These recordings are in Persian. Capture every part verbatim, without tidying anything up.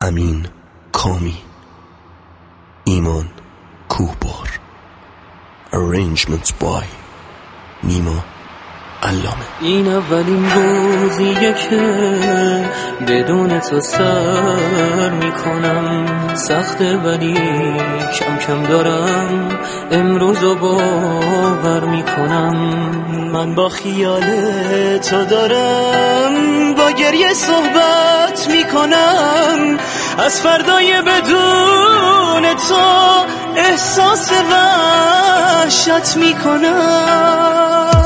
امین کامی، ایمان کوهبار. Arrangement by نیما علامه. این اولین روزیه که بدون تو سر میکنم، سخته ولی کم کم دارم امروزو باور میکنم. من با خیال تو دارم با گریه صحبت میکنم، از فردای بدون تو احساس وحشت میکنم.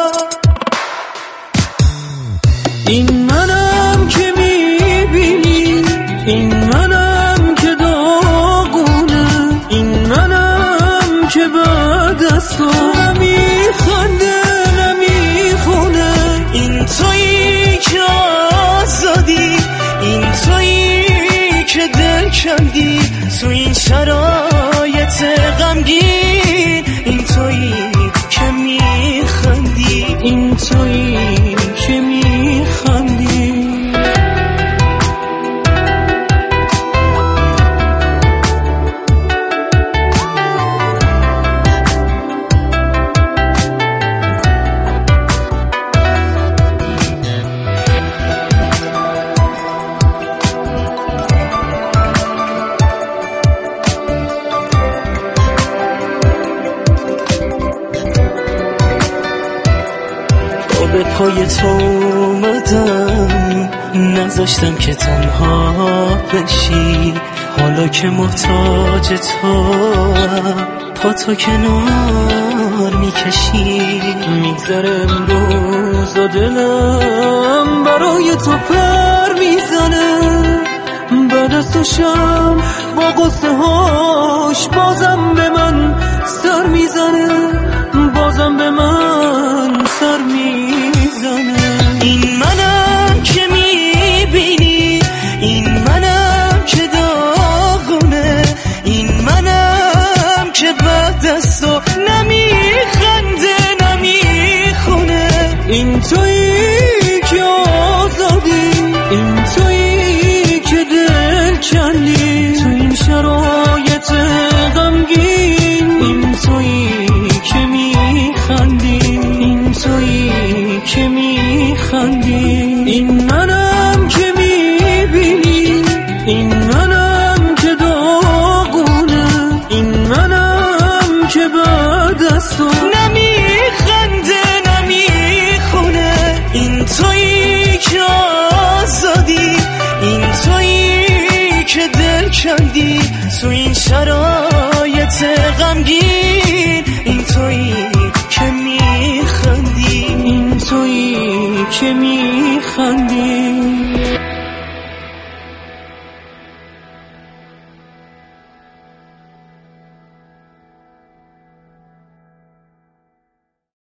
این منم که میبینی، این منم که داغونه، این منم که بعد از تو نمیخنده نمیخونه. این تویی که آزادی، این تویی که دل کندی تو این شرایط غمگین. این تویی که میخندی، این تویی که میخندی. به پای تو اومدم، نذاشتم که تنها بشی. حالا که محتاج تو پا تو کنار میکشی. میگذره امروز و دلم برای تو پر میزنه. بعد از تو شم با قصه هاش بازم به من سر میزنه، بازم به من سر میزنه. این منم که میبینی، این منم که داغونه، این منم که بعد از تو نمیخنده نمیخونه. این تویی که آزادی، این تویی که دل کندی تو این شرایط غمگین. این تویی که میخندی، این تویی که میخندی. این منم که میبینی، این منم که داغونه، این منم که بعد از تو نمیخنده نمیخونه. این تویی که آزادی، این تویی که دل کندی تو این شرایط غمگین. این تویی که میخندی، این تویی که میخندی.